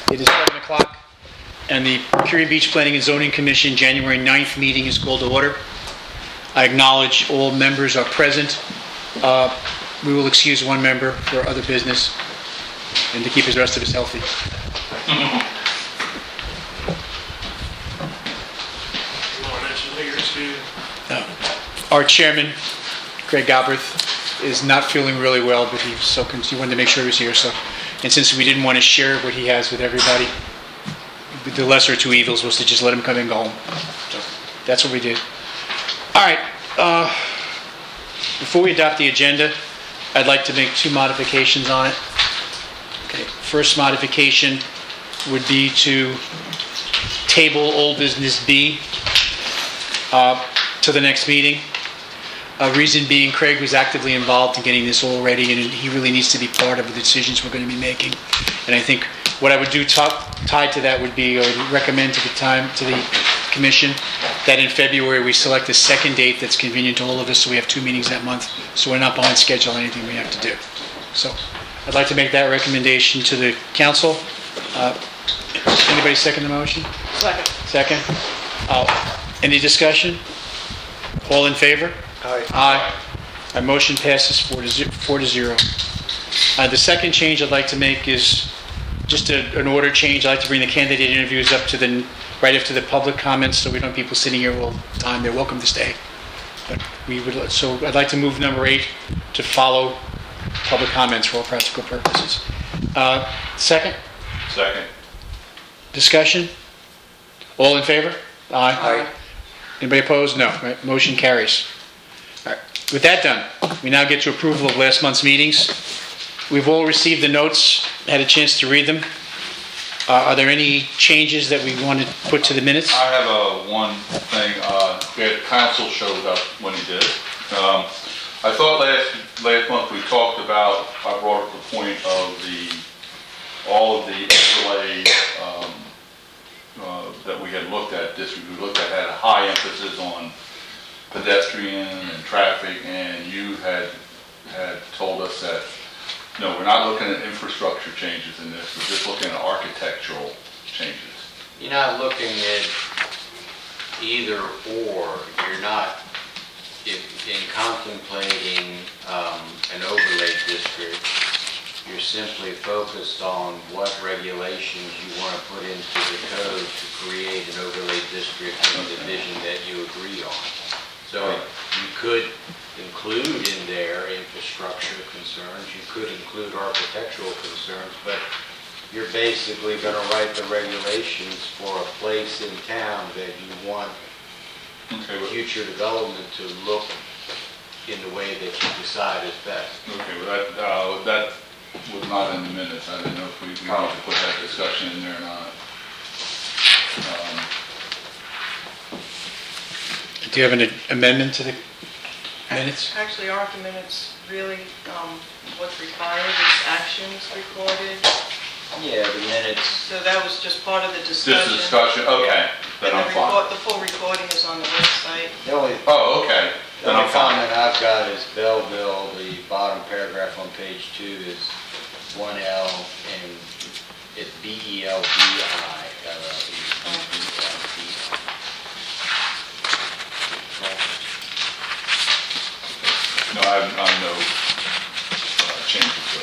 It is 7 o'clock, and the Curia Beach Planning and Zoning Commission January 9th meeting is called to order. I acknowledge all members are present. We will excuse one member for other business and to keep the rest of us healthy. Our chairman, Greg Galbraith, is not feeling really well, but he wanted to make sure he was here. And since we didn't want to share what he has with everybody, the lesser of two evils was to just let him come and go home. So that's what we did. All right. Before we adopt the agenda, I'd like to make two modifications on it. Okay. First modification would be to table old business B to the next meeting. Reason being, Craig was actively involved in getting this all ready, and he really needs to be part of the decisions we're going to be making. And I think what I would do tied to that would be, I would recommend to the commission that in February we select a second date that's convenient to all of us, so we have 2 meetings that month, so we're not behind schedule on anything we have to do. So I'd like to make that recommendation to the council. Anybody second the motion? Second. Any discussion? All in favor? Aye. Our motion passes 4-0. The second change I'd like to make is just an order change. I'd like to bring the candidate interviews up to right after the public comments, so we don't have people sitting here all the time. They're welcome to stay. But so I'd like to move number 8 to follow public comments for all practical purposes. Second? Second. Discussion? All in favor? Aye. Anybody opposed? No. Right. Motion carries. All right. With that done, we now get to approval of last month's meetings. We've all received the notes, had a chance to read them. Are there any changes that we want to put to the minutes? I have one thing. Council showed up when he did. I thought last month we talked about, I brought up the point of all of the overlay that we had looked at. Had a high emphasis on pedestrian and traffic, and you had told us that no, we're not looking at infrastructure changes in this. We're just looking at architectural changes. You're not looking at either or. You're not in contemplating an overlay district. You're simply focused on what regulations you want to put into the code to create an overlay district in the division that you agree on. So you could include in there infrastructure concerns, you could include architectural concerns, but you're basically going to write the regulations for a place in town that you want future development to look in the way that you decide is best. Okay, well that was not in the minutes. I didn't know if we need to put that discussion in there or not. Do you have an amendment to the minutes? Actually, aren't the minutes really what's required is actions recorded? Yeah, the minutes. So that was just part of the discussion. Just discussion, okay. Then I'm fine. The full recording is on the website. Oh, okay. The only comment I've got is Belleville, the bottom paragraph on page 2 is 1L and it's BELVI. No, I have no changes to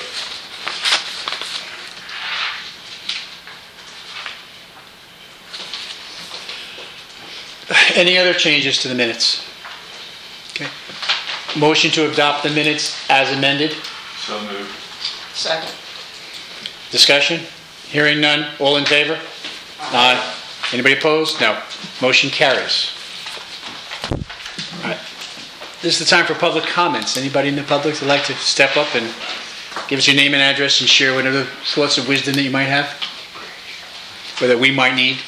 it. Any other changes to the minutes? Okay. Motion to adopt the minutes as amended. So moved. Second. Discussion? Hearing none. All in favor? Aye. Anybody opposed? No. Motion carries. All right. This is the time for public comments. Anybody in the public would like to step up and give us your name and address and share whatever thoughts of wisdom that you might have, or that we might need?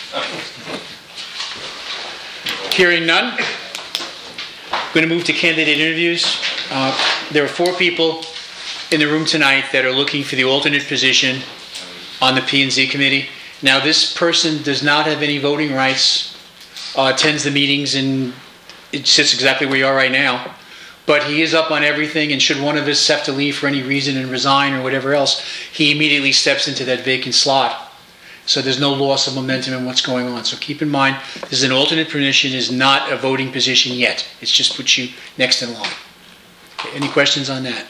Hearing none. I'm going to move to candidate interviews. There are 4 people in the room tonight that are looking for the alternate position on the P&Z committee. Now, this person does not have any voting rights, attends the meetings, and it sits exactly where you are right now. But he is up on everything, and should one of us have to leave for any reason and resign or whatever else, he immediately steps into that vacant slot. so there's no loss of momentum in what's going on. So keep in mind, this is an alternate position, is not a voting position yet. It's just puts you next in line. Okay, any questions on that?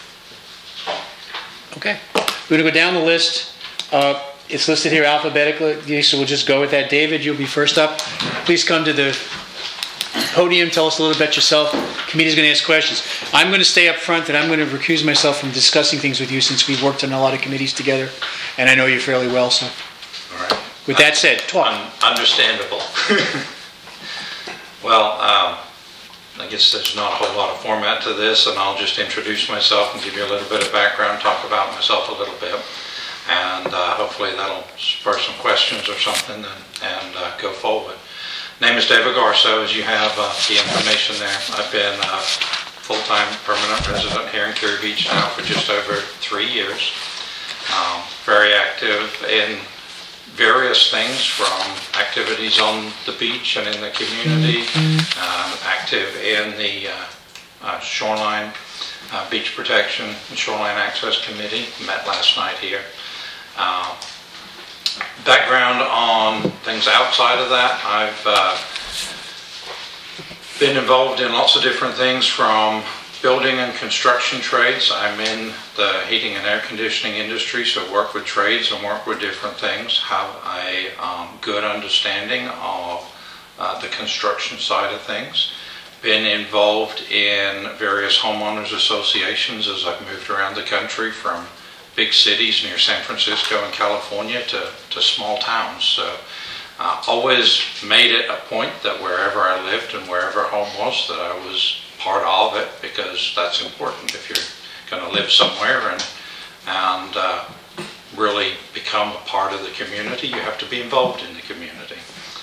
Okay, we're going to go down the list. It's listed here alphabetically, so we'll just go with that. David, you'll be first up. Please come to the podium, tell us a little bit yourself. Committee's going to ask questions. I'm going to stay up front, and I'm going to recuse myself from discussing things with you since we've worked on a lot of committees together, and I know you fairly well. So, All right. with that said, talk. Understandable. Well, I guess there's not a whole lot of format to this, and I'll just introduce myself and give you a little bit of background, talk about myself a little bit, and hopefully that'll spur some questions or something, and go forward. Name is David Garso, as you have the information there. I've been a full-time permanent resident here in Curie Beach now for just over 3 years. Very active in various things, from activities on the beach and in the community, active in the Shoreline Beach Protection and Shoreline Access Committee, met last night here. Background on things outside of that, I've been involved in lots of different things, from building and construction trades. I'm in the heating and air conditioning industry, so work with trades and work with different things. Have a good understanding of the construction side of things. Been involved in various homeowners associations as I've moved around the country, from big cities near San Francisco and California to small towns. So always made it a point that wherever I lived and wherever home was, that I was part of it, because that's important. If you're going to live somewhere and really become a part of the community, you have to be involved in the community.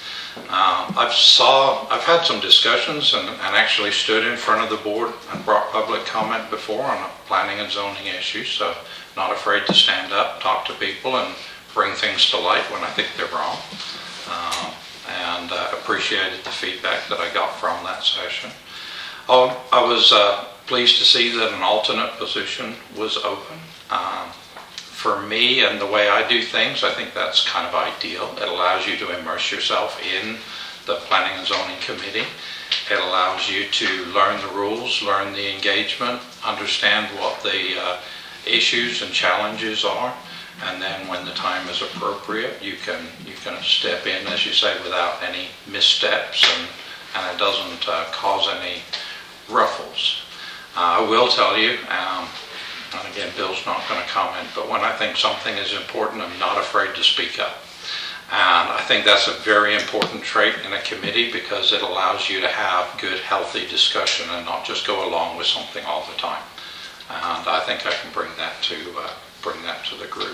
I've had some discussions and actually stood in front of the board and brought public comment before on a planning and zoning issue, so not afraid to stand up, talk to people, and bring things to light when I think they're wrong. And appreciated the feedback that I got from that session. I was pleased to see that an alternate position was open. For me and the way I do things, I think that's kind of ideal. It allows you to immerse yourself in the Planning and Zoning Committee. It allows you to learn the rules, learn the engagement, understand what the issues and challenges are, and then when the time is appropriate, you can step in, as you say, without any missteps, and it doesn't cause any ruffles. I will tell you, and again, Bill's not going to comment, but when I think something is important, I'm not afraid to speak up. And I think that's a very important trait in a committee, because it allows you to have good, healthy discussion and not just go along with something all the time. And I think I can bring that to the group.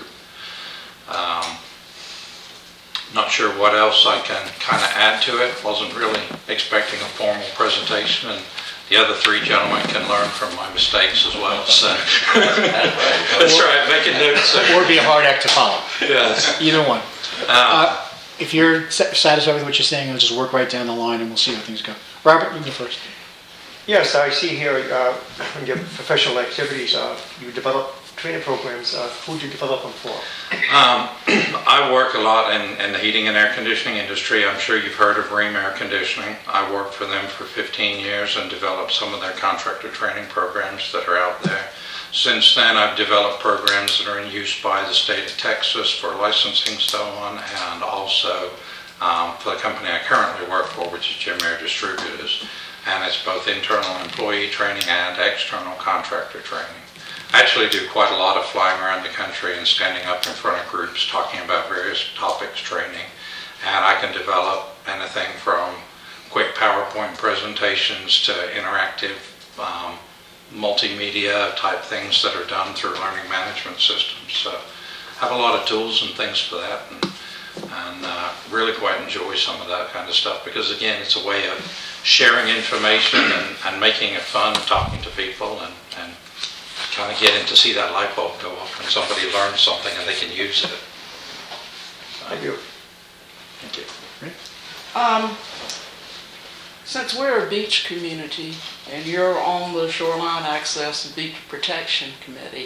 Not sure what else I can kind of add to it. Wasn't really expecting a formal presentation, and the other three gentlemen can learn from my mistakes as well. So that's right, making notes. Or be a hard act to follow. Yes. Either one. If you're satisfied with what you're saying, I'll just work right down the line and we'll see how things go. Robert, you go first. Yes, I see here in your professional activities, you develop training programs. Who do you develop them for? I work a lot in the heating and air conditioning industry. I'm sure you've heard of Ream Air Conditioning. I worked for them for 15 years and developed some of their contractor training programs that are out there. Since then, I've developed programs that are in use by the state of Texas for licensing so on, and also for the company I currently work for, which is Jim Air Distributors. And it's both internal employee training and external contractor training. I actually do quite a lot of flying around the country and standing up in front of groups talking about various topics training. And I can develop anything from quick PowerPoint presentations to interactive multimedia type things that are done through learning management systems. So I have a lot of tools and things for that, and really quite enjoy some of that kind of stuff, because again, it's a way of sharing information and making it fun, talking to people, and kind of getting to see that light bulb go off when somebody learns something and they can use it. Thank you. Thank you. Since we're a beach community and you're on the Shoreline Access and Beach Protection Committee,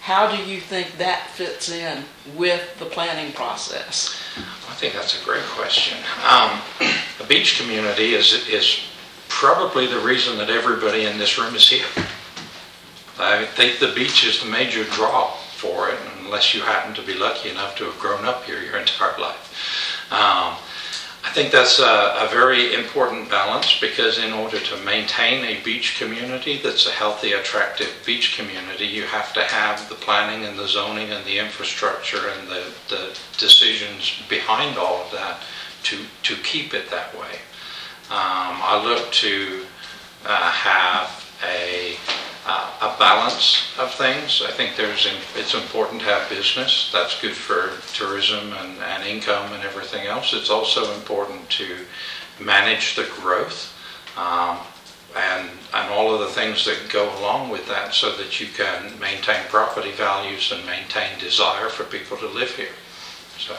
How do you think that fits in with the planning process? I think that's a great question. The beach community is probably the reason that everybody in this room is here. I think the beach is the major draw for it, unless you happen to be lucky enough to have grown up here your entire life. I think that's a very important balance, because in order to maintain a beach community that's a healthy, attractive beach community, you have to have the planning and the zoning and the infrastructure and the decisions behind all of that to keep it that way. I look to have a balance of things. I think it's important to have business. That's good for tourism and income and everything else. It's also important to manage the growth and all of the things that go along with that, so that you can maintain property values and maintain desire for people to live here. So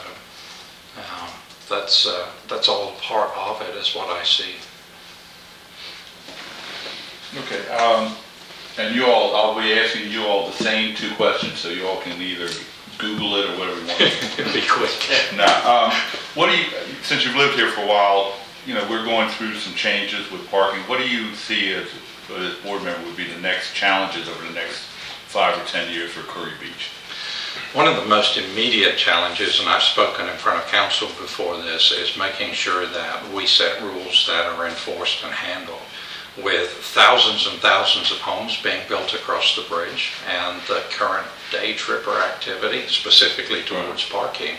that's all part of it, is what I see. Okay. And you all, I'll be asking you all the same two questions, so you all can either Google it or whatever you want. It'd be quick. Now, what do you, since you've lived here for a while, we're going through some changes with parking. What do you see as board member would be the next challenges over the next 5 or 10 years for Curry Beach? One of the most immediate challenges, and I've spoken in front of council before this, is making sure that we set rules that are enforced and handled. With thousands and thousands of homes being built across the bridge and the current day tripper activity, specifically towards parking.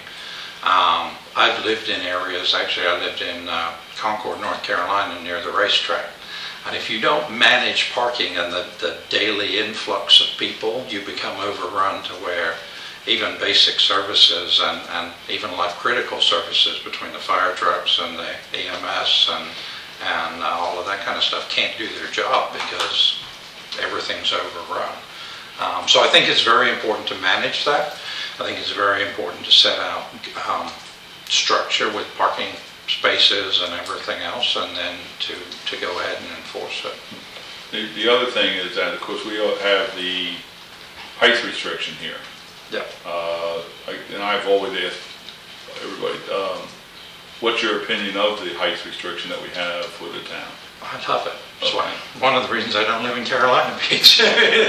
I've lived in areas, actually I lived in Concord, North Carolina, near the racetrack. And if you don't manage parking and the daily influx of people, you become overrun to where even basic services and even life-critical services between the fire trucks and the EMS and all of that kind of stuff can't do their job because everything's overrun. So I think it's very important to manage that. I think it's very important to set out structure with parking spaces and everything else, and then to go ahead and enforce it. The other thing is that, of course, we all have the height restriction here. Yeah. And I've always asked everybody, what's your opinion of the height restriction that we have for the town? I love it. That's one of the reasons I don't live in Carolina Beach.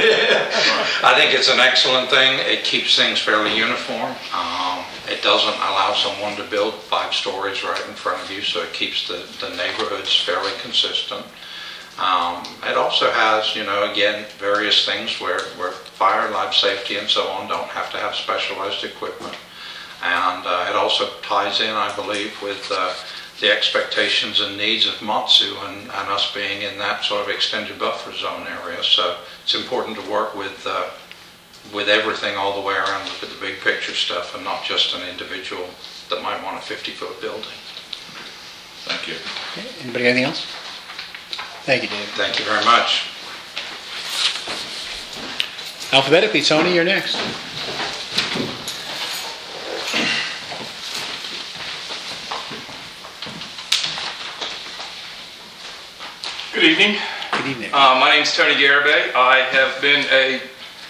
I think it's an excellent thing. It keeps things fairly uniform. It doesn't allow someone to build 5 stories right in front of you, so it keeps the neighborhoods fairly consistent. It also has, again, various things where fire, life safety, and so on don't have to have specialized equipment. And it also ties in, I believe, with the expectations and needs of Matsu and us being in that sort of extended buffer zone area. So it's important to work with everything all the way around, look at the big picture stuff and not just an individual that might want a 50-foot building. Thank you. Okay. Anybody got anything else? Thank you, David. Thank you very much. Alphabetically, Tony, you're next. Good evening. Good evening. My name's Tony Garibay. I have been a,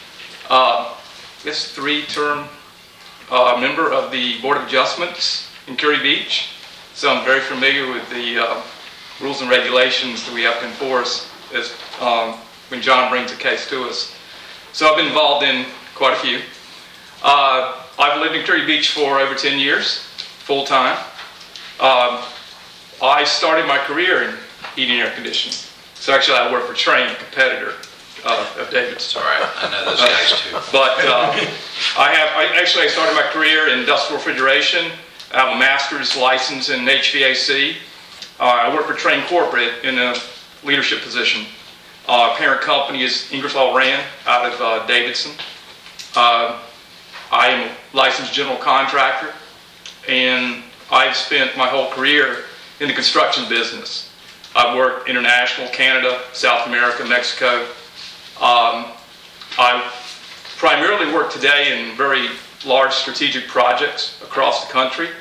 3-term member of the Board of Adjustments in Curry Beach. So I'm very familiar with the rules and regulations that we have to enforce as, when John brings a case to us. So I've been involved in quite a few. I've lived in Curry Beach for over 10 years, full time. I started my career in heating and air conditioning. So actually I work for Trane, a competitor of David's. All right, I know those guys too. But I started my career in industrial refrigeration. I have a master's license in HVAC. I work for Trane Corporate in a leadership position. Parent company is Ingersoll Rand out of Davidson. I am a licensed general contractor, and I've spent my whole career in the construction business. I've worked international, Canada, South America, Mexico. I primarily work today in very large strategic projects across the country.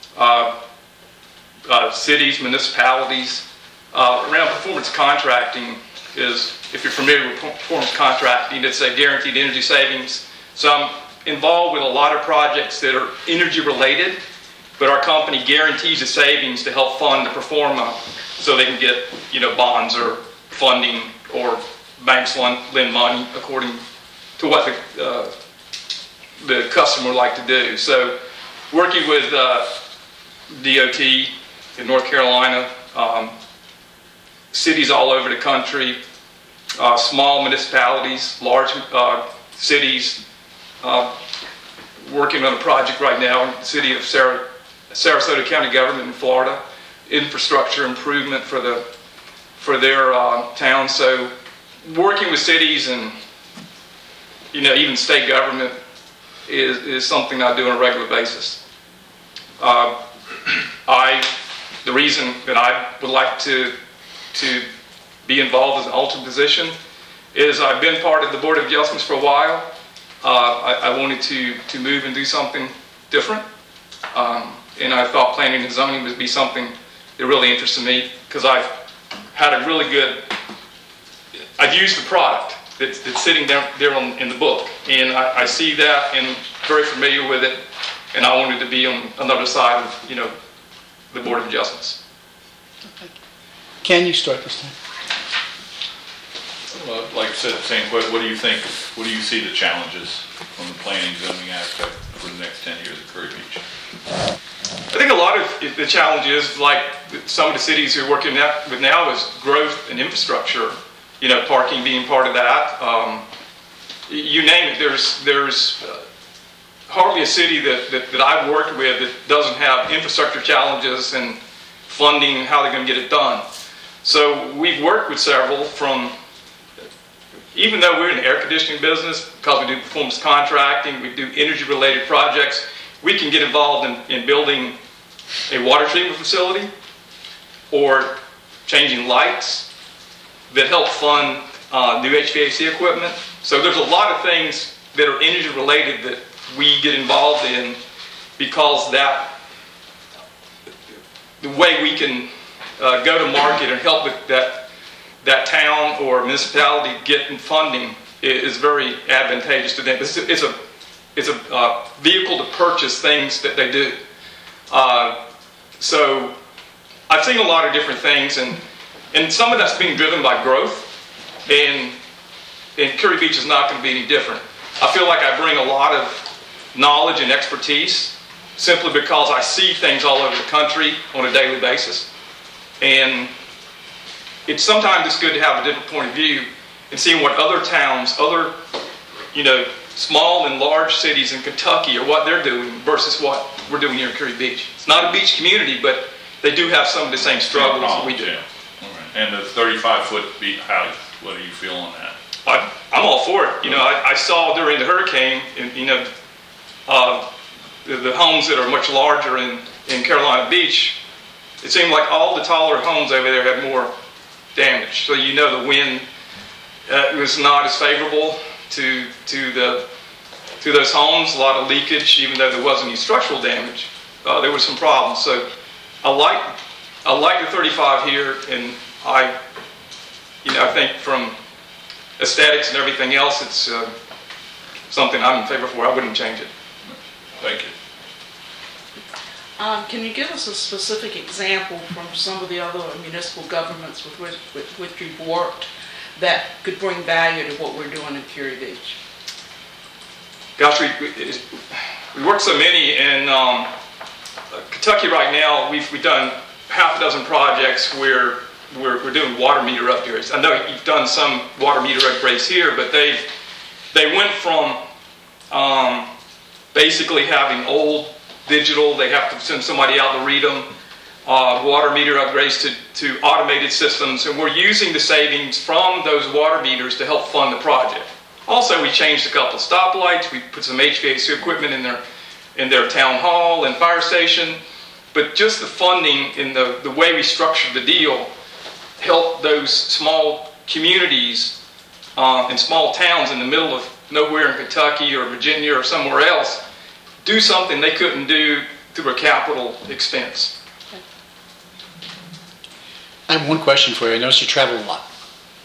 Cities, municipalities. Around performance contracting is, if you're familiar with performance contracting, it's a guaranteed energy savings, So I'm involved with a lot of projects that are energy related, but our company guarantees a savings to help fund the performa so they can get, bonds or funding, or banks lend money according to what the customer would like to do. So working with DOT in North Carolina, cities all over the country, small municipalities, large cities, working on a project right now in the city of Sarasota County government in Florida, infrastructure improvement for their town. So working with cities and even state government is something I do on a regular basis. The reason that I would like to be involved as an alternate position is I've been part of the Board of Adjustments for a while. I wanted to move and do something different, and I thought planning and zoning would be something that really interested me, because I've had a really good, I've used the product that's sitting there in the book, and I see that and very familiar with it, and I wanted to be on another side of the Board of Adjustments. Can you start this time? Well, like I said, same question. What do you think? What do you see the challenges from the planning zoning aspect for the next 10 years of Curry Beach? I think a lot of the challenges, like some of the cities you're working with now, is growth and infrastructure. Parking being part of that. You name it. There's hardly a city that I've worked with that doesn't have infrastructure challenges and funding, how they're going to get it done. So we've worked with several from, even though we're in the air conditioning business, because we do performance contracting, we do energy related projects, we can get involved in building a water treatment facility or changing lights that help fund new HVAC equipment. So there's a lot of things that are energy related that we get involved in, because the way we can go to market and help with that town or municipality getting funding is very advantageous to them. It's a vehicle to purchase things that they do. So I've seen a lot of different things, and some of that's being driven by growth, and Curry Beach is not going to be any different. I feel like I bring a lot of knowledge and expertise simply because I see things all over the country on a daily basis. And sometimes it's good to have a different point of view and seeing what other towns, other small and large cities in Kentucky, or what they're doing versus what we're doing here in Curry Beach. It's not a beach community, but they do have some of the same struggles that we do. Yeah. All right. And the 35-foot beat height, what do you feel on that? I'm all for it. I saw during the hurricane, the homes that are much larger in Carolina Beach, it seemed like all the taller homes over there had more damage. So the wind was not as favorable to those homes. A lot of leakage, even though there wasn't any structural damage. There was some problems. So I like the 35 here, and I think from aesthetics and everything else, it's something I'm in favor for. I wouldn't change it. Thank you. Can you give us a specific example from some of the other municipal governments with which you've worked that could bring value to what we're doing in Curry Beach? Gosh, we work so many in Kentucky right now. We've done half a dozen projects where we're doing water meter upgrades. I know you've done some water meter upgrades here, but they went from basically having old digital, they have to send somebody out to read them, water meter upgrades to automated systems, and we're using the savings from those water meters to help fund the project. Also, we changed a couple of stoplights, we put some HVAC equipment in their town hall and fire station, but just the funding and the way we structured the deal helped those small communities and small towns in the middle of nowhere in Kentucky or Virginia or somewhere else do something they couldn't do through a capital expense. I have one question for you. I noticed you travel a lot.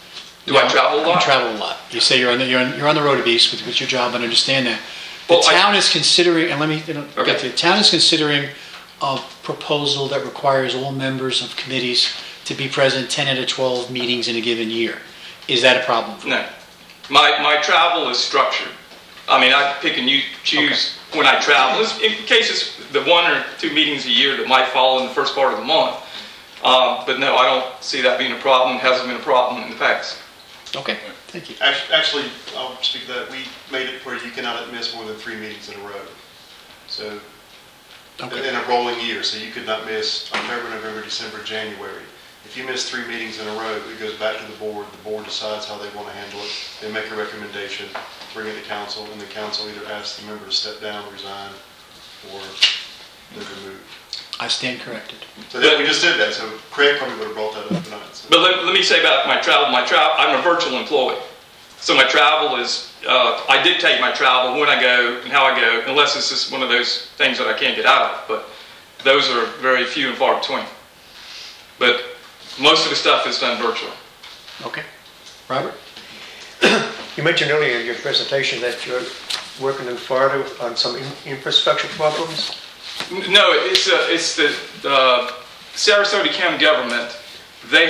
Do I travel a lot? You travel a lot. You say you're on the road a beast with your job, and I understand that. The Well, town is considering, and let me Okay. get to it. The town is considering a proposal that requires all members of committees to be present 10 out of 12 meetings in a given year. Is that a problem? No. My travel is structured. I mean, I pick and choose when I travel. In case it's the 1 or 2 meetings a year that might fall in the first part of the month. But no, I don't see that being a problem. It hasn't been a problem in the past. Okay, thank you. Actually, I'll speak to that. We made it where you cannot miss more than 3 meetings in a row. So, Okay. in a rolling year, so you could not miss October, November, December, January. If you miss 3 meetings in a row, it goes back to the board decides how they want to handle it. They make a recommendation, bring it to council, and the council either asks the member to step down, resign, or they're removed. I stand corrected. So we just did that, so Craig probably would have brought that up tonight. So. But let me say about my travel. I'm a virtual employee. So my travel is, I dictate my travel, when I go and how I go, unless it's just one of those things that I can't get out of. But those are very few and far between. But most of the stuff is done virtually. Okay. Robert? You mentioned earlier in your presentation that you're working in Florida on some infrastructure problems. No, it's the Sarasota County government. They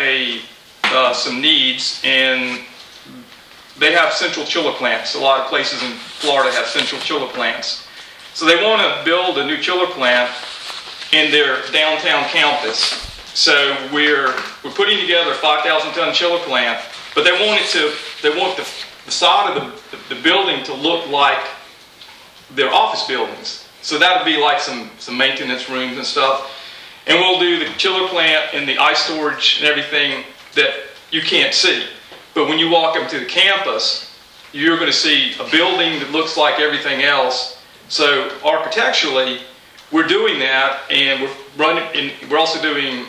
have some needs, and they have central chiller plants. A lot of places in Florida have central chiller plants. So they want to build a new chiller plant in their downtown campus. So we're putting together a 5,000-ton chiller plant, but they want the side of the building to look like their office buildings. So that would be like some maintenance rooms and stuff. And we'll do the chiller plant and the ice storage and everything that you can't see. But when you walk up to the campus, you're going to see a building that looks like everything else. So architecturally, we're doing that, and we're also doing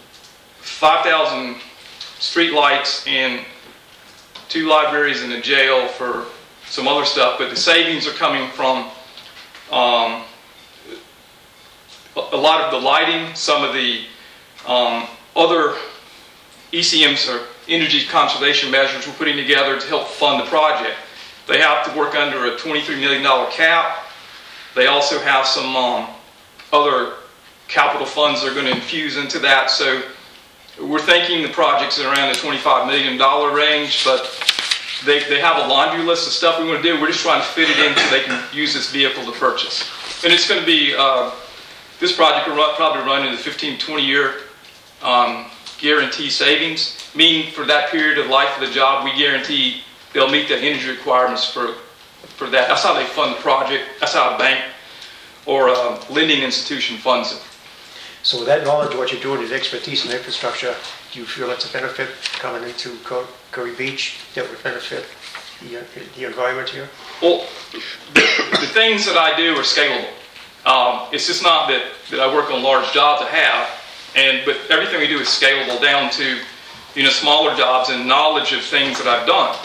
5,000 street lights and 2 libraries and a jail for some other stuff. But the savings are coming from a lot of the lighting, some of the other ECMs or energy conservation measures we're putting together to help fund the project. They have to work under a $23 million cap. They also have some other capital funds they're going to infuse into that. So we're thinking the project's around the $25 million range, but they have a laundry list of stuff we want to do. We're just trying to fit it in so they can use this vehicle to purchase. And it's going to be, this project will probably run into the 15, 20-year guarantee savings, meaning for that period of life of the job, we guarantee they'll meet the energy requirements for that. That's how they fund the project. That's how a bank or a lending institution funds it. So with that knowledge of what you're doing, the expertise in infrastructure, do you feel that's a benefit coming into Curry Beach that would benefit the environment here? Well, the things that I do are scalable. It's just not that I work on large jobs I have, but everything we do is scalable down to, smaller jobs and knowledge of things that I've done,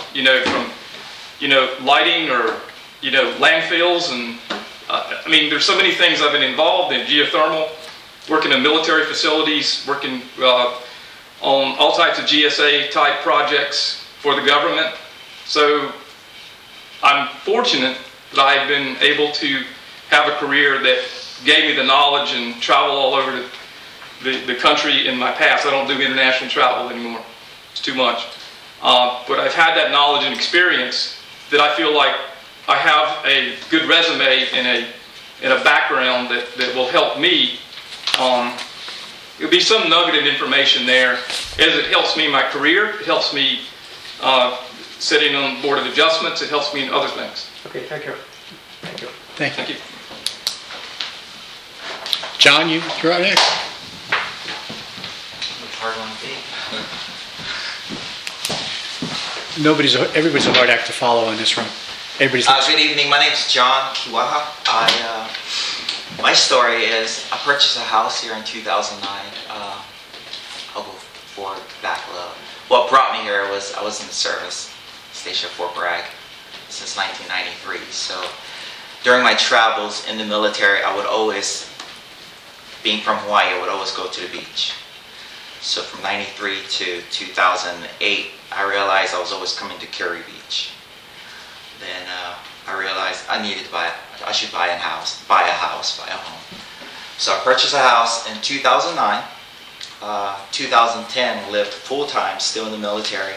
from, lighting or, landfills. And there's so many things I've been involved in: geothermal, working in military facilities, working on all types of GSA type projects for the government. So I'm fortunate that I've been able to have a career that gave me the knowledge and travel all over the country in my past. I don't do international travel anymore. It's too much. But I've had that knowledge and experience that I feel like I have a good resume and a background that will help me. There'll be some nugget of information there as it helps me in my career. It helps me sitting on the Board of Adjustments. It helps me in other things. Okay, thank you. Thank you. Thank you. Thank you. John, you're up next. Hard one to be. Everybody's a hard act to follow on this one. Good evening. My name's John Kiwaha. My story is I purchased a house here in 2009. I'll go forward, back a little. What brought me here was I was in the service, stationed at Fort Bragg, since 1993. So during my travels in the military, I would always, being from Hawaii, I would always go to the beach. So from 93 to 2008, I realized I was always coming to Curry Beach. Then I realized I should buy a house, buy a home. So I purchased a house in 2009. 2010, lived full-time, still in the military.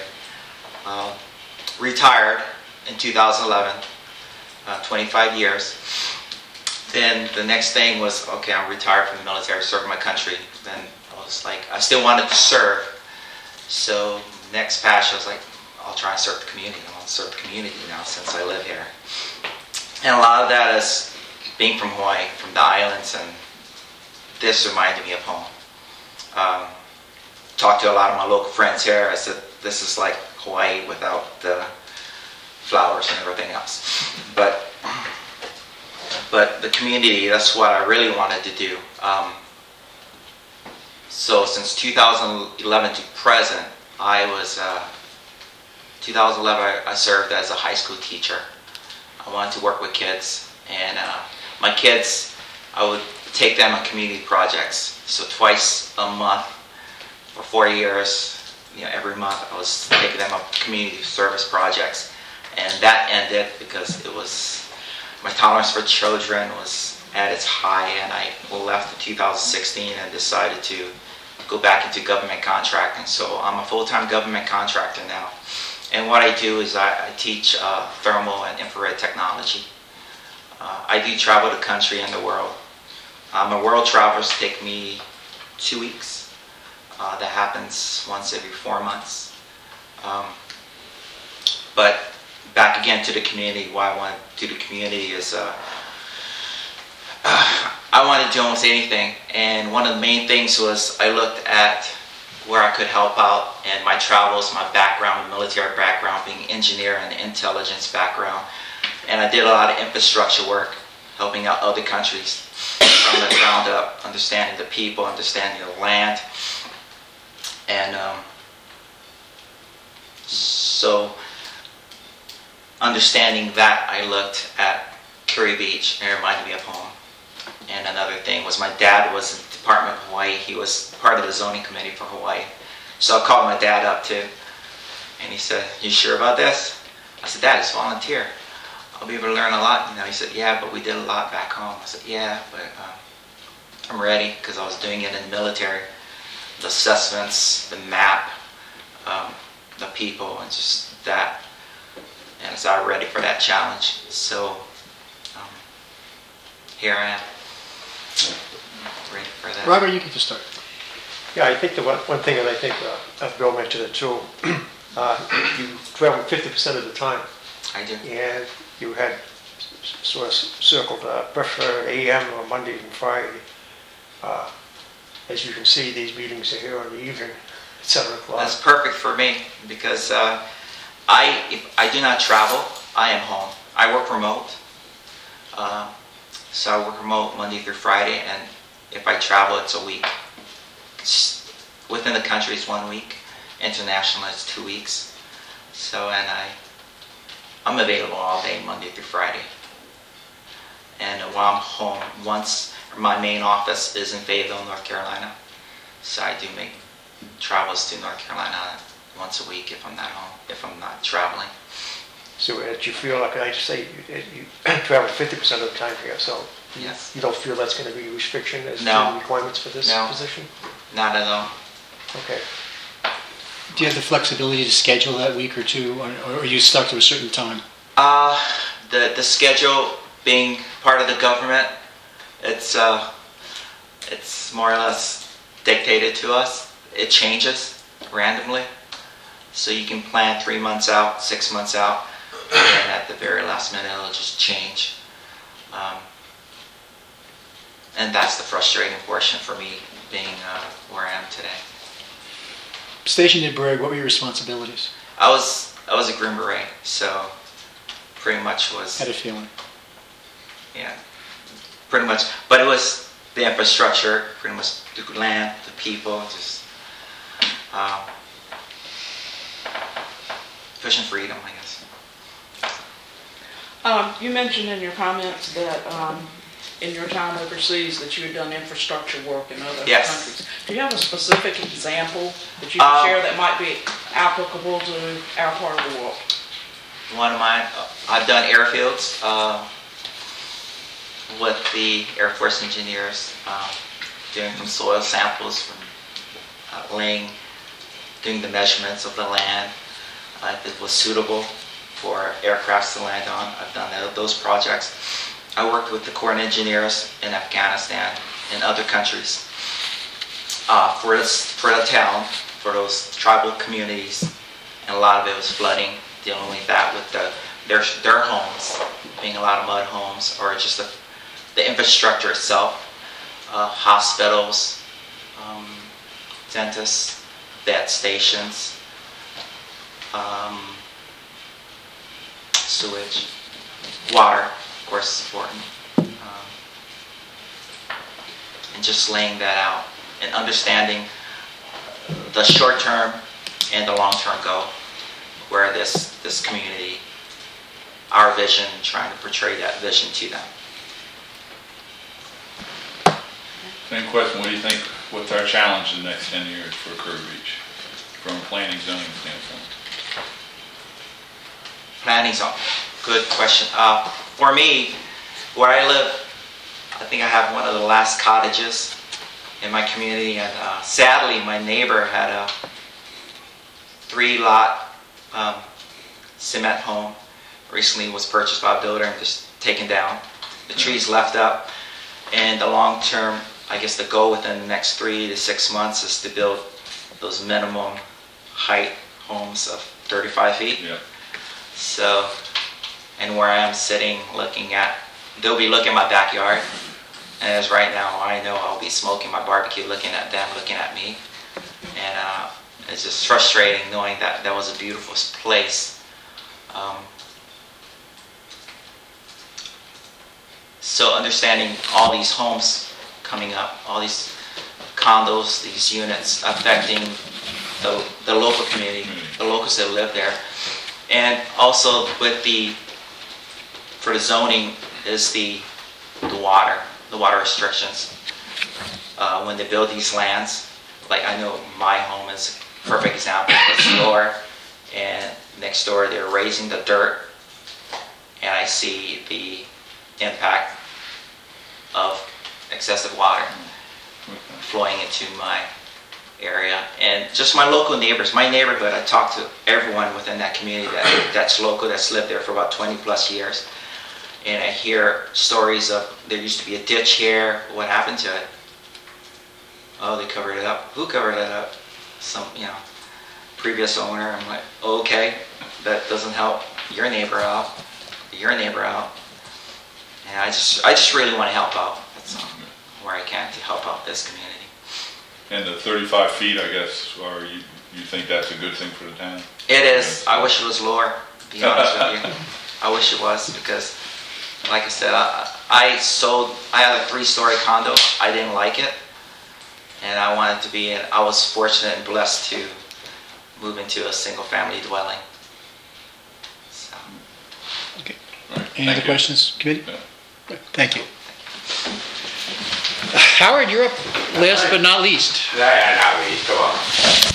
Retired in 2011, 25 years. Then the next thing was, okay, I'm retired from the military, serving my country. Then I was like, I still wanted to serve. So next passion, I was like, I'll try and serve the community. I want to serve the community now since I live here. And a lot of that is being from Hawaii, from the islands, and this reminded me of home. Talked to a lot of my local friends here. I said, this is like Hawaii without the flowers and everything else. But the community, that's what I really wanted to do. So since 2011 to present, 2011 I served as a high school teacher. I wanted to work with kids, and my kids, I would take them on community projects. So twice a month for 4 years, every month I was taking them on community service projects. And that ended because it was, my tolerance for children was at its high, and I left in 2016 and decided to go back into government contracting. So I'm a full-time government contractor now. And what I do is I teach thermal and infrared technology. I do travel the country and the world. My world travels take me 2 weeks. That happens once every 4 months. But back again to the community, why I want to do the community is I wanted to do almost anything. And one of the main things was I looked at where I could help out, and my travels, my background, military background, being engineer and intelligence background. And I did a lot of infrastructure work, helping out other countries from the ground up, understanding the people, understanding the land. And so understanding that, I looked at Curry Beach, and it reminded me of home. And another thing was my dad was in the Department of Hawaii. He was part of the zoning committee for Hawaii. So I called my dad up too. And he said, you sure about this? I said, Dad, it's volunteer. I'll be able to learn a lot. He said, yeah, but we did a lot back home. I said, yeah, but I'm ready, because I was doing it in the military. The assessments, the map, the people, and just that. And so I'm ready for that challenge. So here I am. Ready for that. Robert, you can just start. Yeah, I think the one thing that I think Bill mentioned it too, you travel 50% of the time. I do. And you had sort of circled preferred AM or Monday and Friday. As you can see, these meetings are here in the evening at 7 o'clock. That's perfect for me, because if I do not travel, I am home. I work remote. So I work remote Monday through Friday, and if I travel, it's a week. Within the country, it's 1 week. International, it's 2 weeks. So, and I'm available all day, Monday through Friday. And while I'm home, my main office is in Fayetteville, North Carolina. So I do make travels to North Carolina once a week if I'm not home, if I'm not traveling. So that you feel like, I say, you travel 50% of the time here, so yes. You don't feel that's going to be a restriction as to No. requirements for this No. position? Not at all. Okay. Do you have the flexibility to schedule that week or two, or are you stuck to a certain time? The schedule, being part of the government, it's more or less dictated to us. It changes randomly. So you can plan 3 months out, 6 months out, and at the very last minute it'll just change. And that's the frustrating portion for me, being where I am today. Stationed at Berg, what were your responsibilities? I was a Green Beret, so pretty much was, Had a feeling. yeah, pretty much. But it was the infrastructure, pretty much the land, the people, just pushing freedom, I guess. You mentioned in your comments that in your time overseas that you had done infrastructure work in other Yes. countries. Do you have a specific example that you can share that might be applicable to our part of the world? One of mine, I've done airfields with the Air Force engineers, doing some soil samples, from doing the measurements of the land, if it was suitable for aircrafts to land on. I've done those projects. I worked with the Corps engineers in Afghanistan and other countries for the town, for those tribal communities, and a lot of it was flooding, dealing with that with their homes, being a lot of mud homes, or just the infrastructure itself, hospitals, dentists, vet stations, sewage, water, of course, is important. And just laying that out and understanding the short-term and the long-term goal, where this community, our vision, trying to portray that vision to them. Same question, what do you think, what's our challenge in the next 10 years for Curry Beach, from a planning zoning standpoint? Planning zone, good question. For me, where I live, I think I have one of the last cottages in my community, and sadly my neighbor had a 3-lot cement home. Recently was purchased by a builder and just taken down. The trees left up, and the long term, I guess the goal within the next 3 to 6 months is to build those minimum height homes of 35 feet. Yeah. So, and where I am sitting looking at, they'll be looking at my backyard, and as right now I know I'll be smoking my barbecue, looking at them, looking at me, and it's just frustrating knowing that that was a beautiful place. So understanding all these homes coming up, all these condos, these units affecting the local community, the locals that live there. And also with for the zoning is the water restrictions. When they build these lands, like I know my home is a perfect example. It's lower, and next door they're raising the dirt, and I see the impact of excessive water flowing into my area. And just my local neighbors, my neighborhood, I talk to everyone within that community that's local, that's lived there for about 20 plus years. And I hear stories of, there used to be a ditch here, what happened to it? Oh, they covered it up. Who covered it up? Some, previous owner. I'm like, okay, that doesn't help your neighbor out, And I just really want to help out. That's where I can to help out this community. And the 35 feet, I guess, or you think that's a good thing for the town? It is. I wish it was lower, to be honest with you. I wish it was, because, like I said, I had a 3-story condo. I didn't like it, and I wanted to be I was fortunate and blessed to move into a single-family dwelling. So. Okay. All right, Any thank other you. questions, committee? No. Thank you. Howard, you're up last but not least. Not least, come on.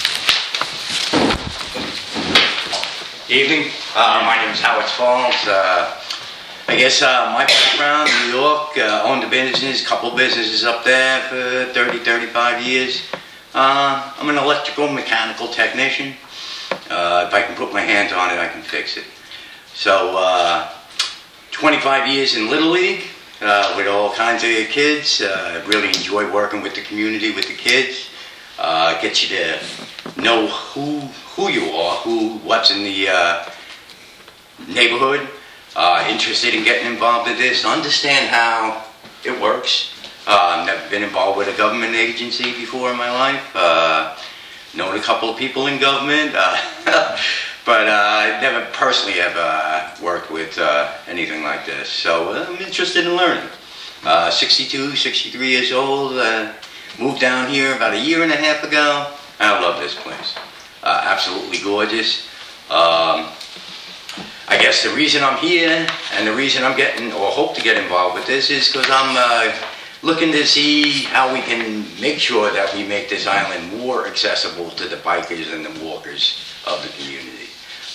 Evening, my name is Howard Falls. I guess my background, New York, owned a business, couple businesses up there for 30, 35 years. I'm an electrical mechanical technician. If I can put my hands on it, I can fix it. So, 25 years in Little League with all kinds of kids. Really enjoy working with the community, with the kids. Get you to know who you are, what's in the neighborhood. Interested in getting involved in this, understand how it works. I've never been involved with a government agency before in my life. Known a couple of people in government, but I never personally have worked with anything like this. So I'm interested in learning. 62, 63 years old, moved down here about 1.5 years ago. I love this place. Absolutely gorgeous. I guess the reason I'm here and the reason I'm getting, or hope to get involved with this is because I'm looking to see how we can make sure that we make this island more accessible to the bikers and the walkers of the community.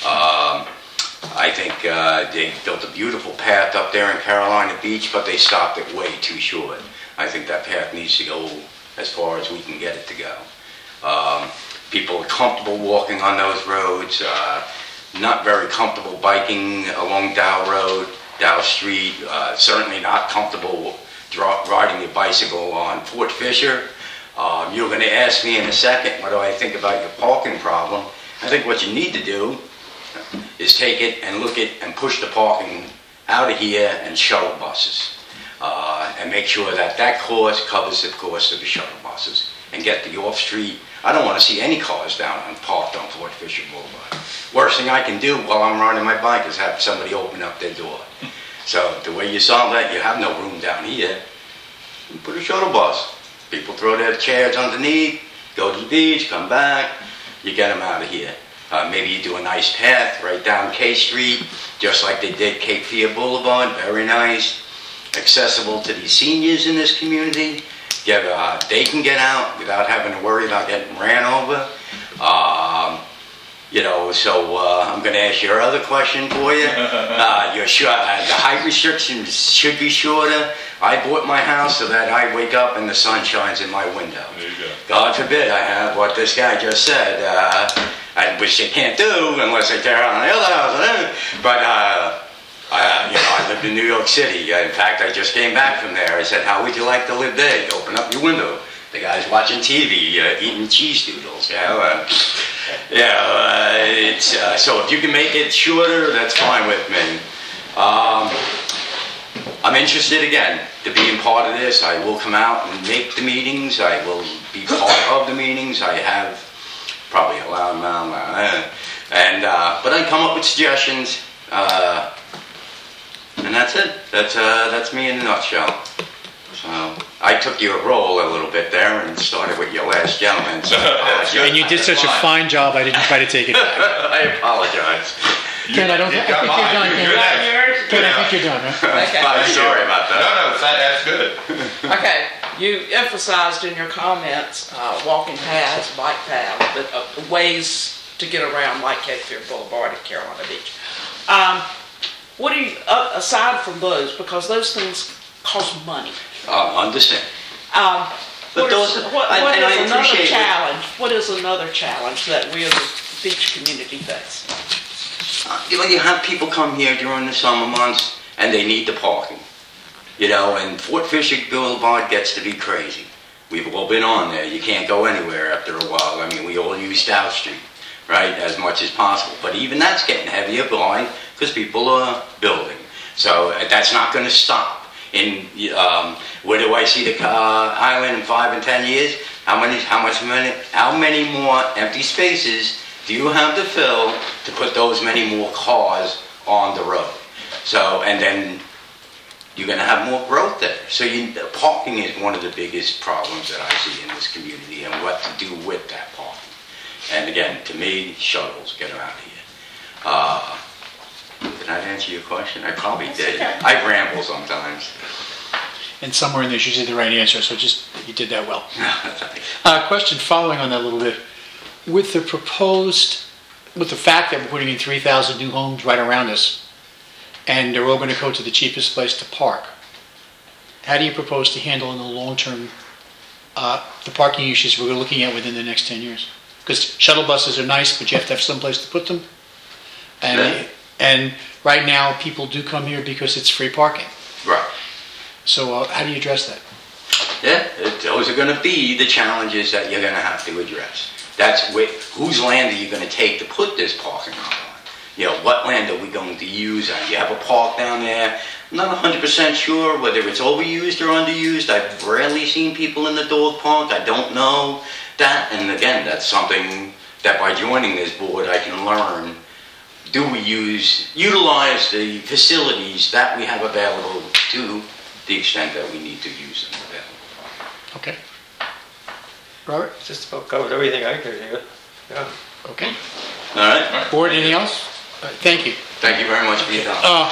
I think they built a beautiful path up there in Carolina Beach, but they stopped it way too short. I think that path needs to go as far as we can get it to go. People are comfortable walking on those roads, not very comfortable biking along Dow Road, Dow Street, certainly not comfortable riding your bicycle on Fort Fisher. You're going to ask me in a second, what do I think about your parking problem? I think what you need to do is take it and look at and push the parking out of here and shuttle buses. And make sure that that cost covers the cost of the shuttle buses. And get the off-street. I don't want to see any cars down and parked on Fort Fisher Boulevard. Worst thing I can do while I'm riding my bike is have somebody open up their door. So the way you solve that, you have no room down here. You put a shuttle bus. People throw their chairs underneath, go to the beach, come back, you get them out of here. Maybe you do a nice path right down K Street, just like they did Cape Fear Boulevard, very nice. Accessible to the seniors in this community. They can get out without having to worry about getting ran over. So I'm going to ask your other question for you. The height restrictions should be shorter. I bought my house so that I wake up and the sun shines in my window. There you go. God forbid I have what this guy just said, which they can't do unless they tear down the other house. But I lived in New York City. In fact, I just came back from there. I said, how would you like to live there? You open up your window. The guy's watching TV, eating cheese doodles. So if you can make it shorter, that's fine with me. I'm interested again to being part of this. I will come out and make the meetings. I will be part of the meetings. I have probably a loud mouth, but I come up with suggestions. And that's it. That's me in a nutshell. So I took your role a little bit there and started with your last gentleman. So, And you did such a fine job, I didn't try to take it back. I apologize. Ken, I think you're done. Ken, I think you're done, right? Okay. I'm sorry about that. No, that's good. Okay, you emphasized in your comments walking paths, bike paths, but ways to get around like Cape Fear Boulevard at Carolina Beach. What do you, aside from those, because those things cost money. Understand. What is another challenge? What is another challenge that we as a beach community face? You have people come here during the summer months and they need the parking. And Fort Fisher Boulevard gets to be crazy. We've all been on there. You can't go anywhere after a while. I mean, we all use Dow Street, right, as much as possible. But even that's getting heavier behind because people are building. So that's not going to stop. Where do I see the island in 5 and 10 years? How many more empty spaces do you have to fill to put those many more cars on the road? So, and then you're going to have more growth there. So parking is one of the biggest problems that I see in this community and what to do with that parking. And again, to me, shuttles, get them out of here. Did I answer your question? I probably did. I ramble sometimes. And somewhere in there, you did the right answer, so you did that well. Question following on that a little bit. With the fact that we're putting in 3,000 new homes right around us, and they're all going to go to the cheapest place to park, how do you propose to handle in the long term the parking issues we're looking at within the next 10 years? Because shuttle buses are nice, but you have to have some place to put them. And right now, people do come here because it's free parking. Right. So how do you address that? Yeah, those are going to be the challenges that you're going to have to address. That's whose land are you going to take to put this parking lot on? What land are we going to use? You have a park down there. I'm not 100% sure whether it's overused or underused. I've rarely seen people in the dog park. I don't know that. And again, that's something that by joining this board I can learn. Do we utilize the facilities that we have available to the extent that we need to use them available? Okay. Robert? Just about covered everything I could hear. Yeah. Okay. All right. Board, anything else? Thank you. Thank you very much for your time.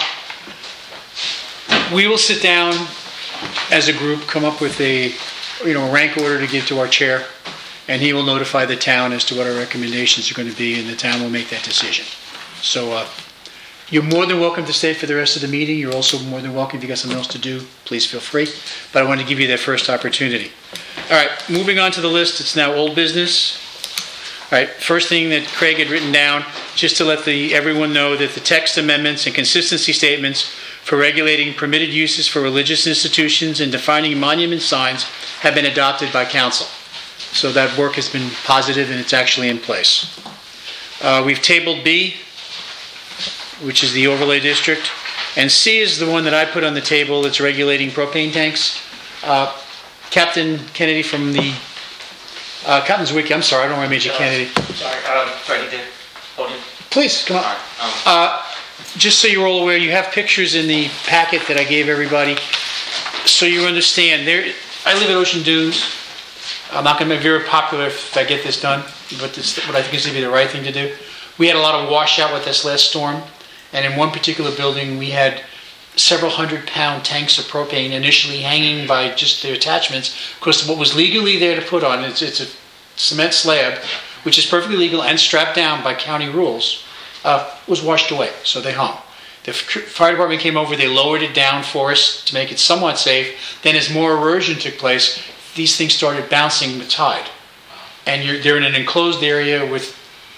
We will sit down as a group, come up with a rank order to give to our chair, and he will notify the town as to what our recommendations are going to be, and the town will make that decision. So you're more than welcome to stay for the rest of the meeting. You're also more than welcome, if you got something else to do, please feel free. But I wanted to give you that first opportunity. All right, moving on to the list, it's now old business. All right, first thing that Craig had written down, just to let everyone know that the text amendments and consistency statements for regulating permitted uses for religious institutions and defining monument signs have been adopted by council. So that work has been positive and it's actually in place. We've tabled B, which is the overlay district, and C is the one that I put on the table that's regulating propane tanks. Captain Kennedy from the Captain's Wiki, I'm sorry, I don't know why I made you Kennedy. Sorry, to hold you. Please, come on. Just so you're all aware, you have pictures in the packet that I gave everybody, so you understand. I live at Ocean Dunes. I'm not going to be very popular if I get this done, but this what I think is going to be the right thing to do. We had a lot of washout with this last storm, and in one particular building, we had several 100-pound tanks of propane initially hanging by just their attachments, because what was legally there to put on, it's a cement slab, which is perfectly legal and strapped down by county rules, was washed away, so they hung. The fire department came over, they lowered it down for us to make it somewhat safe. Then as more erosion took place, these things started bouncing the tide. And they're in an enclosed area with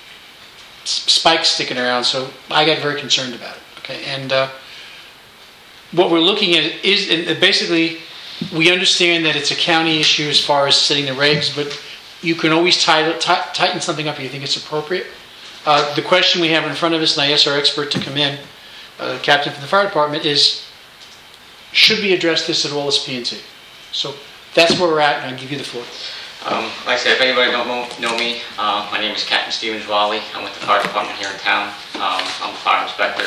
spikes sticking around, so I got very concerned about it. Okay, and what we're looking at is, and basically, we understand that it's a county issue as far as setting the regs, but you can always tighten something up if you think it's appropriate. The question we have in front of us, and I asked our expert to come in, the captain from the fire department, is should we address this at all as P&T? So that's where we're at, and I'll give you the floor. Like I said, if anybody don't know me, my name is Captain Steven Wally. I'm with the fire department here in town. I'm a fire inspector.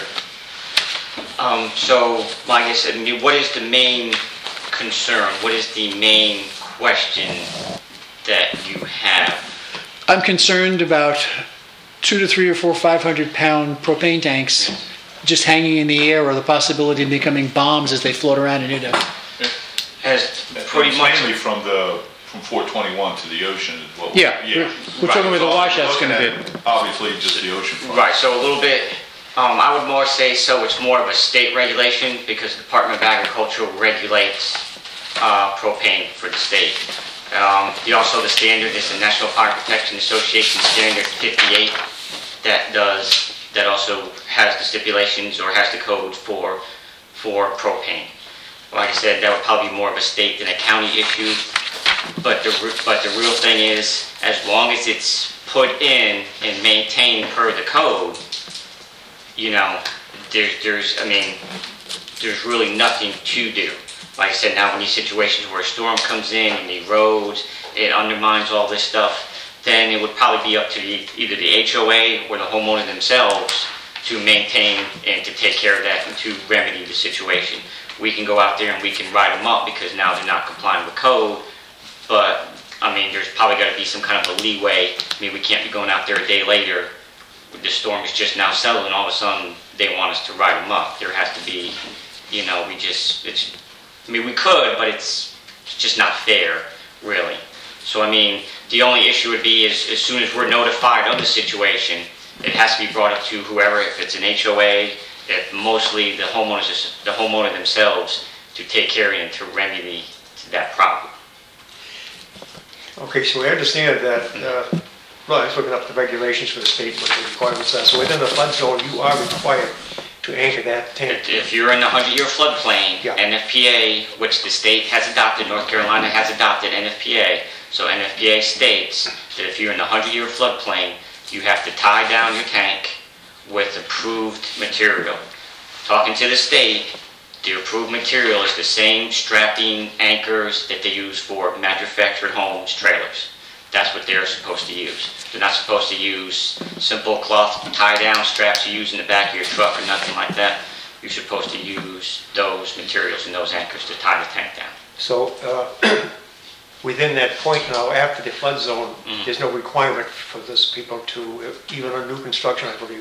So, like I said, what is the main concern? What is the main question that you have? I'm concerned about 2 to 3 or 4 500-pound propane tanks just hanging in the air, or the possibility of becoming bombs as they float around in Ida. As pretty much Mainly from 421 to the ocean is what Yeah, we're talking where the washout's going to be. Obviously, just the ocean front. Right, so a little bit, I would more say so it's more of a state regulation, because the Department of Agriculture regulates propane for the state. Also the standard is the National Fire Protection Association Standard 58 that also has the stipulations or has the code for propane. Like I said, that would probably be more of a state than a county issue. But the real thing is, as long as it's put in and maintained per the code, there's really nothing to do. Like I said, now in these situations where a storm comes in and erodes, it undermines all this stuff, then it would probably be up to either the HOA or the homeowner themselves to maintain and to take care of that and to remedy the situation. We can go out there and we can write them up because now they're not complying with code, but there's probably got to be some kind of a leeway. We can't be going out there a day later, the storm is just now settled and all of a sudden they want us to write them up. There has to be, we could, but it's just not fair, really. So, the only issue would be is as soon as we're notified of the situation, it has to be brought up to whoever, if it's an HOA, if mostly the homeowner themselves, to take care of it and to remedy that problem. Okay, so we understand that, I was looking up the regulations for the state, what the requirements are. So within the flood zone, you are required to anchor that tank. If you're in the 100-year floodplain, Yeah. NFPA, which the state has adopted, North Carolina has adopted NFPA, so NFPA states that if you're in the 100-year floodplain, you have to tie down your tank with approved material. Talking to the state, the approved material is the same strapping anchors that they use for manufactured homes, trailers. That's what they're supposed to use. They're not supposed to use simple cloth tie-down straps you use in the back of your truck or nothing like that. You're supposed to use those materials and those anchors to tie the tank down. So within that point now, after the flood zone, there's no requirement for those people to, even on new construction, I believe,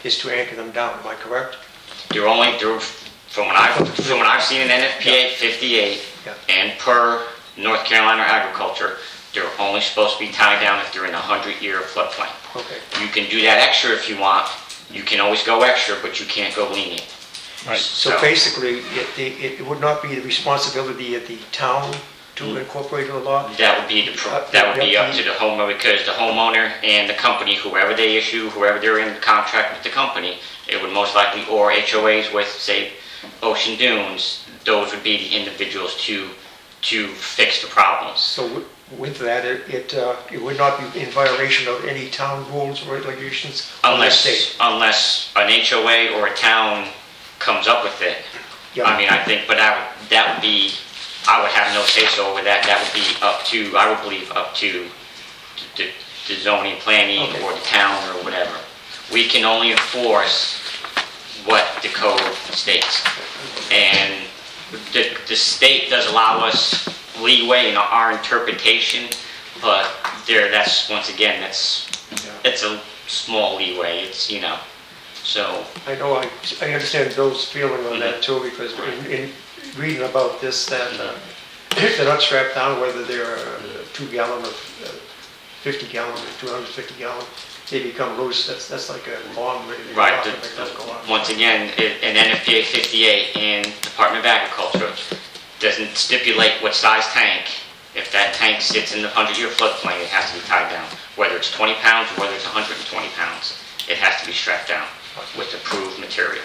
is to anchor them down, am I correct? They're only, from what I've seen in NFPA 58 Yeah. and per North Carolina agriculture, they're only supposed to be tied down if they're in a 100-year floodplain. Okay. You can do that extra if you want. You can always go extra, but you can't go lenient. Right. So basically, it would not be the responsibility of the town to incorporate a law? That would be that would be up to the homeowner, because the homeowner and the company, whoever they issue, whoever they're in contract with the company, it would most likely, or HOAs with, say, Ocean Dunes, those would be the individuals to fix the problems. So with that, it would not be in violation of any town rules or regulations of the state? Unless an HOA or a town comes up with it. Yeah. I mean, I think, but that would be, I would have no say-so over that. That would be up to, I would believe, up to the zoning, planning, Okay. or the town, or whatever. We can only enforce what the code states. And the state does allow us leeway in our interpretation, but that's, once again, it's a small leeway. It's, so. I know, I understand Bill's feeling on that too, because in reading about this, that if they're not strapped down, whether they're 2 gallon or 50 gallon or 250 gallon, they become loose. That's like a bomb ready to go Right. off if it doesn't go off. Once again, in NFPA 58 and Department of Agriculture doesn't stipulate what size tank. If that tank sits in the 100-year floodplain, it has to be tied down. Whether it's 20 pounds or whether it's 120 pounds, it has to be strapped down with approved material.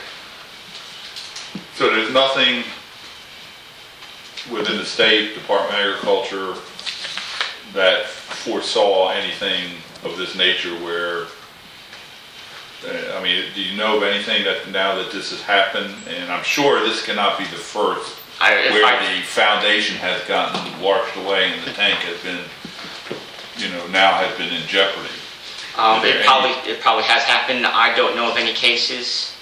So there's nothing within the state Department of Agriculture that foresaw anything of this nature where, I mean, do you know of anything that now that this has happened, and I'm sure this cannot be the first, where the foundation has gotten washed away and the tank has been, now has been in jeopardy? It probably has happened. I don't know of any cases.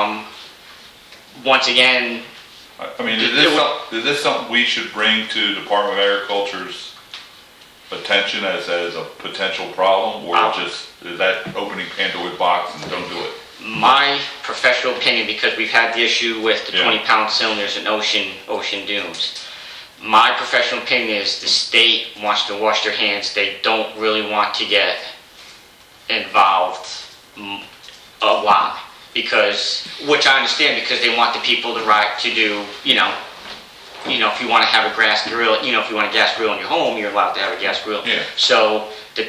Once again, I mean, is this something we should bring to Department of Agriculture's attention as a potential problem, or just is that opening Pandora's box and don't do it? my professional opinion, because we've had the issue with the Yeah. 20-pound cylinders in Ocean Dunes, my professional opinion is the state wants to wash their hands. They don't really want to get involved a lot, which I understand, because they want the people the right to do, if you want to have a gas grill, if you want a gas grill in your home, you're allowed to have a gas grill. Yeah. So the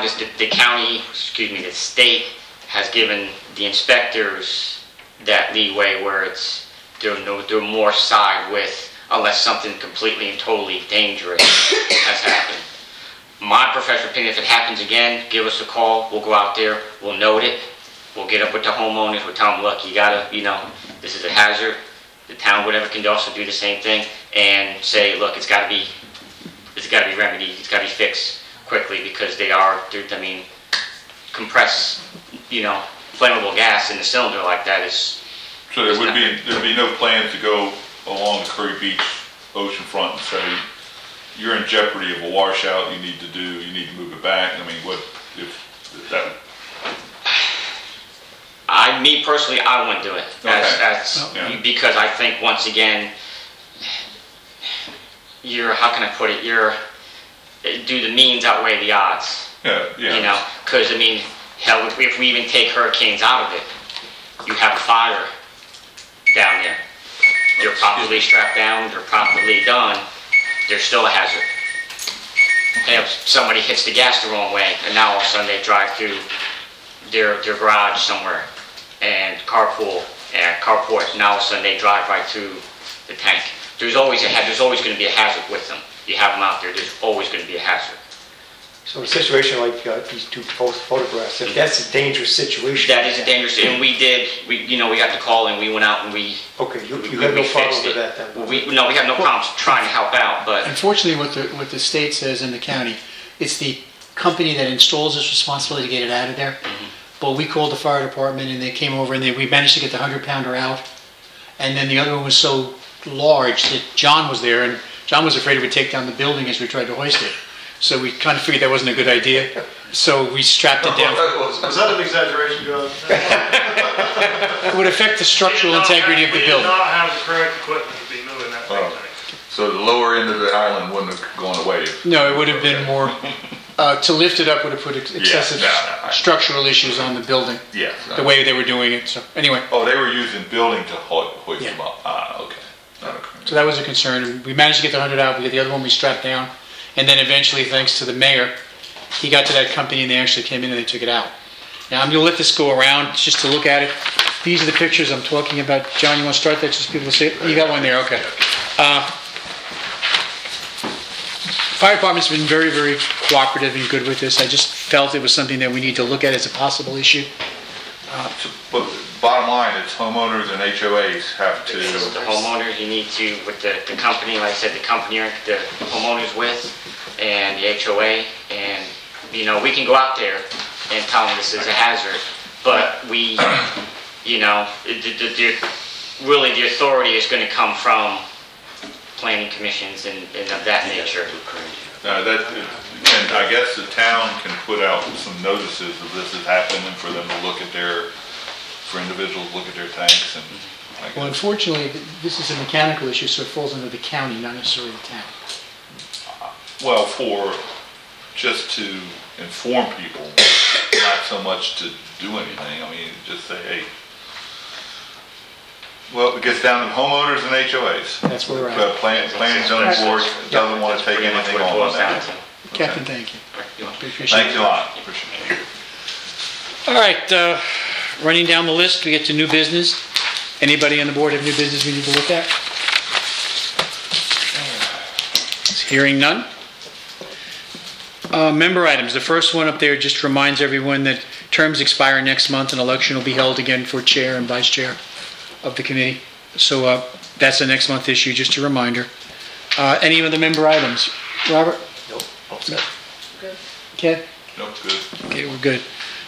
the state has given the inspectors that leeway where they're more side with, unless something completely and totally dangerous has happened. My professional opinion, if it happens again, give us a call. We'll go out there, we'll note it, we'll get up with the homeowners, we'll tell them, look, you gotta, this is a hazard. The town, whatever, can also do the same thing and say, look, it's gotta be remedied, it's gotta be fixed quickly, because compress, flammable gas in the cylinder like that is. So there'd be no plans to go along the Curry Beach oceanfront and say, you're in jeopardy of a washout, you need to move it back. I mean, what if that? Me personally, I wouldn't do it. Okay. Because I think, once again, how can I put it? Do the means outweigh the odds? Yeah. Because, hell, if we even take hurricanes out of it, you have a fire down there. They're properly strapped down, they're properly done, they're still a hazard. If somebody hits the gas the wrong way, and now all of a sudden they drive through their garage somewhere, and carport, now all of a sudden they drive right through the tank. There's always going to be a hazard with them. You have them out there, there's always going to be a hazard. So in a situation like these two photographs, if that's a dangerous situation. That is a dangerous, and we got the call, and we went out and we. Okay, you have no problem with that then? We have no problems trying to help out, but. Unfortunately, what the state says in the county, it's the company that installs this responsibility to get it out of there. Mm-hmm. But we called the fire department, and they came over, and we managed to get the 100-pounder out. And then the other one was so large that John was there, and John was afraid it would take down the building as we tried to hoist it. So we kind of figured that wasn't a good idea. So we strapped it down. Was that an exaggeration, John? It would affect the structural integrity of the We did building. not have the correct equipment to be moving that big tank. So the lower end of the island wouldn't have gone away. No, it would have been more, to lift it up would have put excessive no. structural issues on the building, Yes. the way they were doing it, so, anyway. Oh, they were using building to hoist Yeah. them up. Ah, okay. So that was a concern. We managed to get the 100 out, we got the other one we strapped down, and then eventually, thanks to the mayor, he got to that company and they actually came in and they took it out. Now, I'm gonna let this go around just to look at it. These are the pictures I'm talking about. John, you wanna start that, just people to see it? You got one there, okay. Fire department's been very, very cooperative and good with this. I just felt it was something that we need to look at as a possible issue. But bottom line, it's homeowners and HOAs have to. So the homeowners, you need to, with the company, like I said, the company the homeowners with, and the HOA, and, you know, we can go out there and tell them this is a hazard, but we, you know, really the authority is gonna come from planning commissions and of that nature. And I guess the town can put out some notices of this is happening for them to look at for individuals, look at their tanks and. I Well, guess- unfortunately, this is a mechanical issue, so it falls under the county, not necessarily the town. Well, just to inform people, not so much to do anything. I mean, just say, hey. Well, it gets down to homeowners and HOAs. That's where we're at. But planning zoning board doesn't want to take Pretty much anything what it on boils down that. to. Captain, thank you. We appreciate Thank it. you a lot. Appreciate it. All right, running down the list, we get to new business. Anybody on the board have new business we need to look at? Hearing none. Member items, the first one up there just reminds everyone that terms expire next month and election will be held again for chair and vice chair of the committee. So that's a next month issue, just a reminder. Any other member items? Robert? Nope. All set. Good. Ken? Nope, good. Okay, we're good.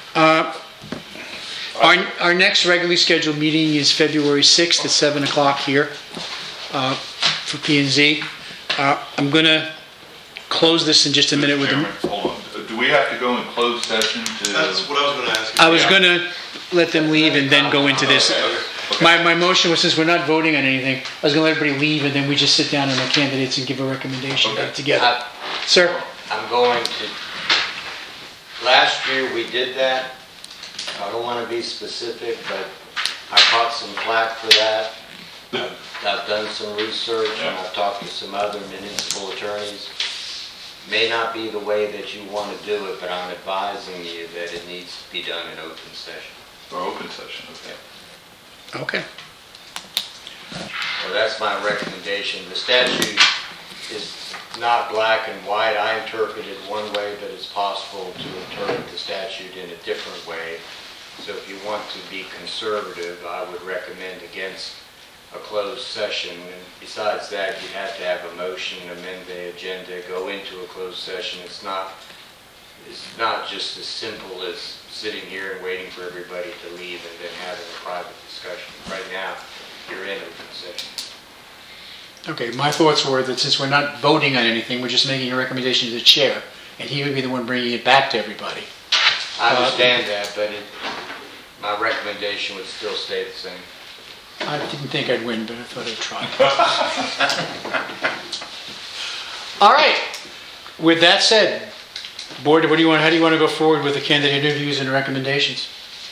Our next regularly scheduled meeting is February 6th at 7 o'clock here for P&Z. I'm going to close this in just a minute with Chairman, hold on. Do we have to go in closed session to? That's what I was gonna ask. I was going to let them leave and then go into this. My motion was, since we're not voting on anything, I was going to let everybody leave and then we just sit down on the candidates and give a recommendation together. Sir? I'm going to, last year we did that. I don't want to be specific, but I caught some flack for that. I've done some research and I've talked to some other municipal attorneys. May not be the way that you want to do it, but I'm advising you that it needs to be done in open session. Or open session, okay. Okay. Well, that's my recommendation. The statute is not black and white. I interpret it one way, but it's possible to interpret the statute in a different way. So if you want to be conservative, I would recommend against a closed session. And besides that, you have to have a motion, amend the agenda, go into a closed session. It's not just as simple as sitting here and waiting for everybody to leave and then having a private discussion. Right now, you're in open session. Okay, my thoughts were that since we're not voting on anything, we're just making a recommendation to the chair, and he would be the one bringing it back to everybody. I understand that, but my recommendation would still stay the same. I didn't think I'd win, but I thought I'd try. All right. With that said, board, how do you want to go forward with the candidate interviews and recommendations?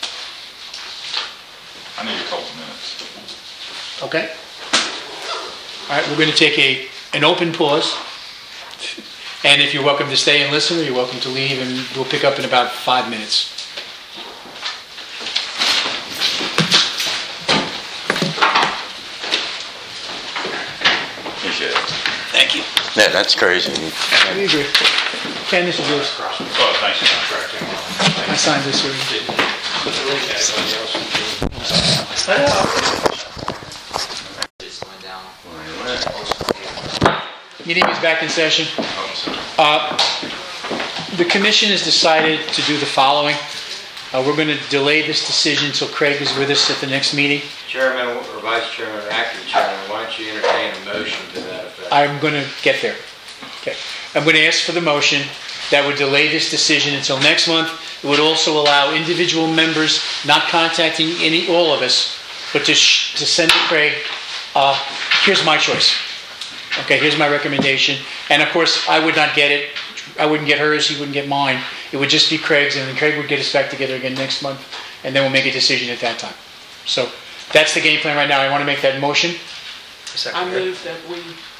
I need a couple minutes. Okay. All right, we're going to take an open pause. And if you're welcome to stay and listen, or you're welcome to leave, and we'll pick up in about 5 minutes. Appreciate it. Thank you. Yeah, that's crazy. We agree. Ken, this is yours. Oh, thank you. I signed this one. Meeting is back in session. The commission has decided to do the following. We're going to delay this decision until Craig is with us at the next meeting. Chairman or Vice Chairman or Acting Chairman, why don't you entertain a motion to that effect? I'm going to get there. Okay. I'm going to ask for the motion that would delay this decision until next month. It would also allow individual members not contacting all of us but to send to Craig, here's my choice. Okay, here's my recommendation. And of course, I would not get it. I wouldn't get hers, he wouldn't get mine. It would just be Craig's, and then Craig would get us back together again next month, and then we'll make a decision at that time. So that's the game plan right now. I want to make that motion. I move that we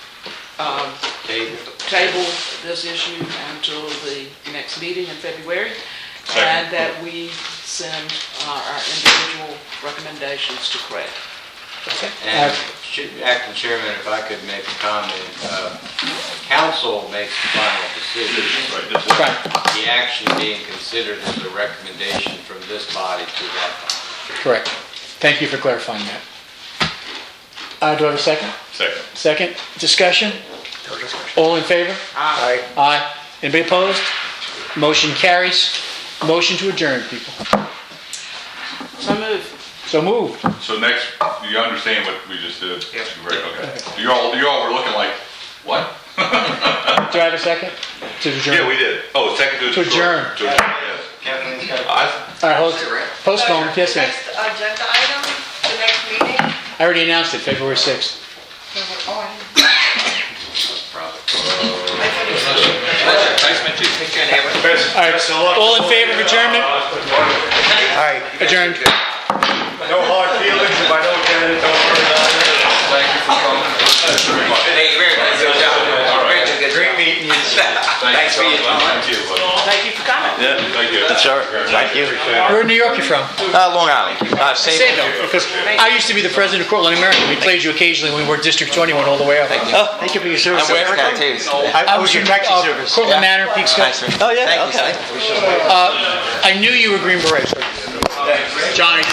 table this issue until the next meeting in February, and that we send our individual recommendations to Craig. And Acting Chairman, if I could make a comment, council makes the final decision. Right. The action being considered is a recommendation from this body to that body. Correct. Thank you for clarifying that. Do I have a second? Second. Second. Discussion? All in favor? Aye. Aye. Anybody opposed? Motion carries. Motion to adjourn, people. So move. So moved. So next, you understand what we just did? Yes. Right, okay. You all were looking like, what? Do I have a second? To adjourn? Yeah, we did. Oh, second to adjourn. To adjourn, yes. All right, postpone. Yes, ma'am. Next agenda item, the next meeting. I already announced it, February 6th. All right, all in favor of adjournment? Aye. Adjourned. No hard feelings if I don't get it, don't worry about it. Thank you for coming. Thank you very much. Good job. Great meeting you. Thanks for your time. Thank you for coming. Yeah, thank you. Sure, thank you. Where in New York you from? Long Island. Sayville. Because I used to be the president of Cortland American. We played you occasionally when we worked District 21 all the way up. Oh, thank you for your service. I'm wearing tattoos. I was your taxi service. Cortland Manor, Peekskill. Oh, yeah, Thank you, okay. sir. I knew you were Green Beret. Johnny.